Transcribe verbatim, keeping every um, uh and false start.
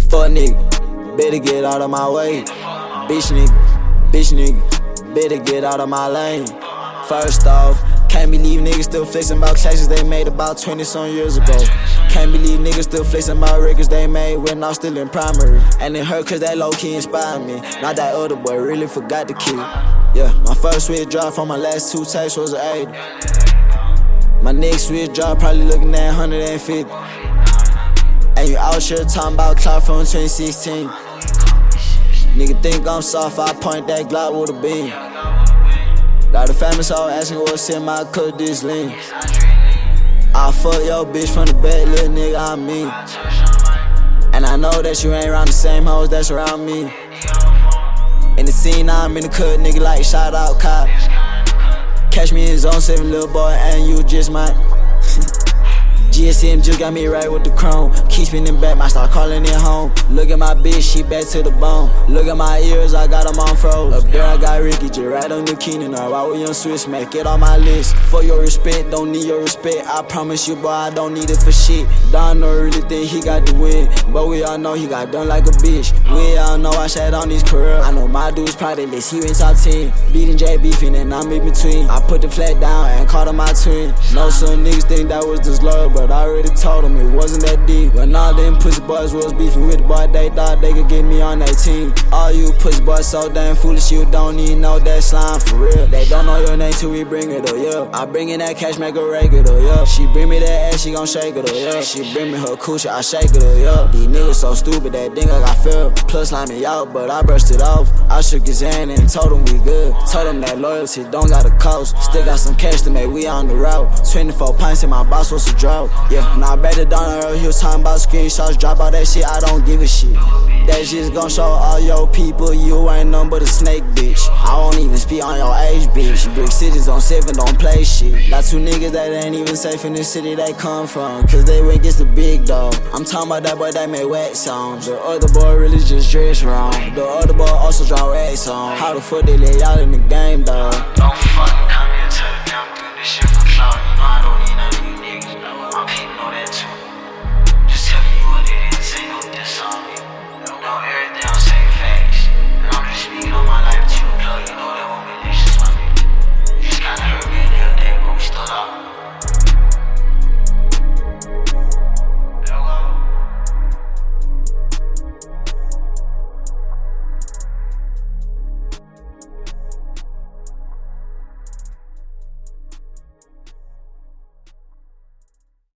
Fuck nigga, better get out of my way. Bitch nigga, bitch nigga, better get out of my lane. First off, can't believe niggas still flexing about classes they made about twenty some years ago. Can't believe niggas still flexing about records they made when I was still in primary. And it hurt cause that low key inspired me. Not that other boy really forgot the kid. Yeah, my first switch drop from my last two tapes was an eighty. My next switch drop probably looking at one hundred fifty. And you out here talking about cloud from twenty sixteen. Nigga think I'm soft, I point that Glock with a beam. Got a famous hoe asking what's in my cup this lean. I fuck your bitch from the back, little nigga, I mean. And I know that you ain't around the same hoes that's around me. In the scene, now I'm in the cut, nigga, like shout out cop. Catch me in zone seven, little boy, and you just might. G S M just got me right with the chrome. Keep spinning back, might start calling it home. Look at my bitch, she back to the bone. Look at my ears, I got them on froze. Up there I got Ricky, just right on the Keenan. Or why we on Swiss, man, get on my list. For your respect, don't need your respect. I promise you, boy, I don't need it for shit. Don don't really think he got the win, but we all know he got done like a bitch. We all know I shat on his career. I know my dude's probably list, he in top ten. Beating J beefing and I'm in between. I put the flat down and called him my twin. Know some niggas think that was disloyal, but I already told them it wasn't that deep. When all them pussy boys was beefing with the boy, they thought they could get me on their team. All you pussy boys so damn foolish, you don't even know that slime for real. They don't know your name till we bring it, oh yeah. I bring in that cash, make her rake it, oh yeah. She bring me that ass, she gon' shake it, oh yeah. She bring me her coochie, I shake it, oh yeah. These niggas so stupid, that thing I got filled. Plus line me out, but I brushed it off. I shook his hand and told him we good. Told him that loyalty don't got a cost. Still got some cash to make, we on the route. twenty-four pints and my boss was a drought. Yeah, and I bet it down early, he was talking about screenshots. Drop all that shit, I don't give a shit. That shit's gon' show all your people you ain't nothing but a snake, bitch. I won't even speak on your age, bitch. Brick cities on seven, don't play shit. Got two niggas that ain't even safe in the city they come from, cause they went against the big dog. I'm talking about that boy that made whack songs. The other boy really just dressed wrong. The other boy also draw rap songs. How the fuck they let y'all in the game, dog?